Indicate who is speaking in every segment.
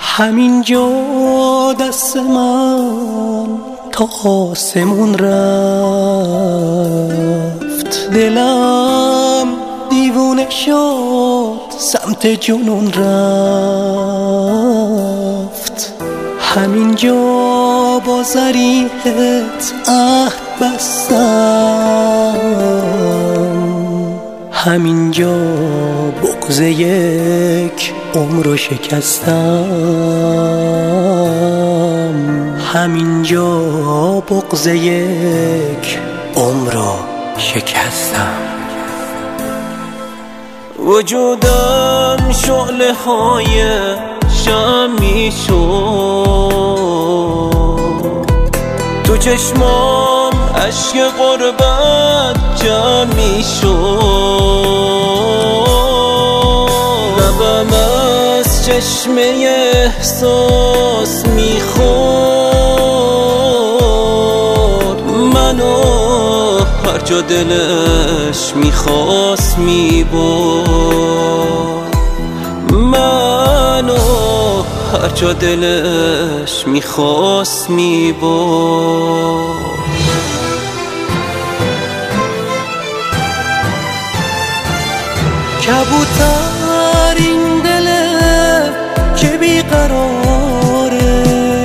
Speaker 1: همینجا دست من تا آسمون رفت، دلم دیوونه شد سمت جنون رفت. همینجا با ضریحت عهد بستم، همینجا بغض یک عمرو شکستم، همینجا بغض یک عمرو شکستم.
Speaker 2: وجودم شعله های شمی شد، تو چشمام اشک غربت جمعی شد. لبم از چشمه احساس میخورد، منو هر جا دلش میخواست میبرد، منو هر جا دلش میخواست میبرد.
Speaker 1: کبوتر این دله که بیقراره،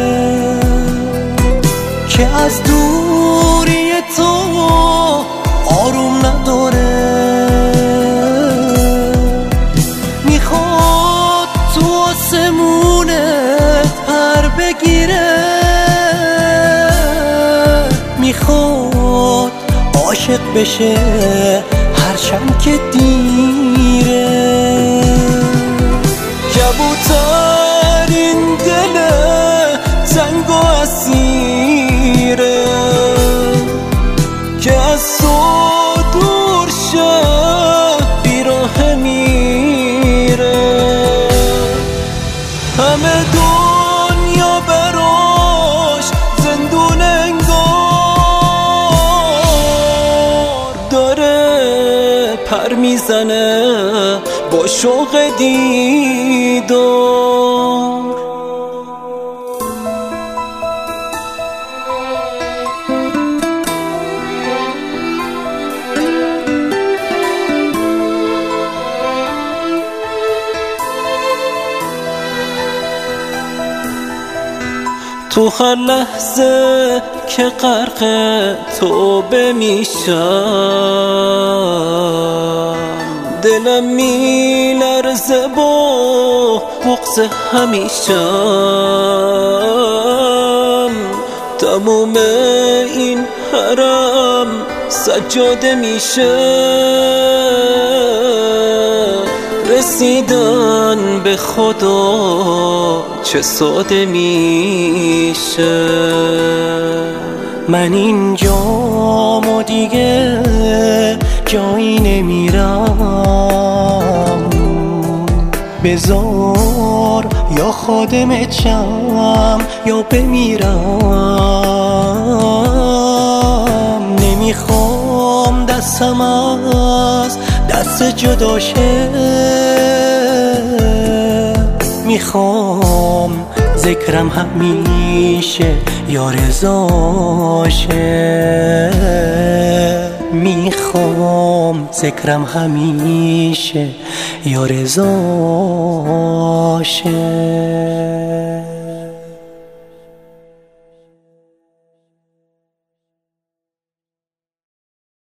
Speaker 1: که از دوری تو آروم نداره، میخواد تو آسمونت پر بگیره، میخواد عاشق بشه هرچند که دیره.
Speaker 2: کبوتر این دل تنگ و اسیره که از تو دور شه بیراه میره، همه دنیا براش زندون انگار، داره پر میزنه با شوق دیدار. تو هر لحظه که غرق توبه میشم، دلم میلرزه با بغض همیشم. تموم این حرم سجاده میشه، رسیدن به خدا چه ساده میشه.
Speaker 1: من اینجام و دیگه جایی نمیرم، بذار یا خادمت شم یا بمیرم. نمیخوام دستم از دست جدا شه، میخوام ذکرم همیشه یا رضاشه، میخوام ذکرم همیشه یا رضاشه.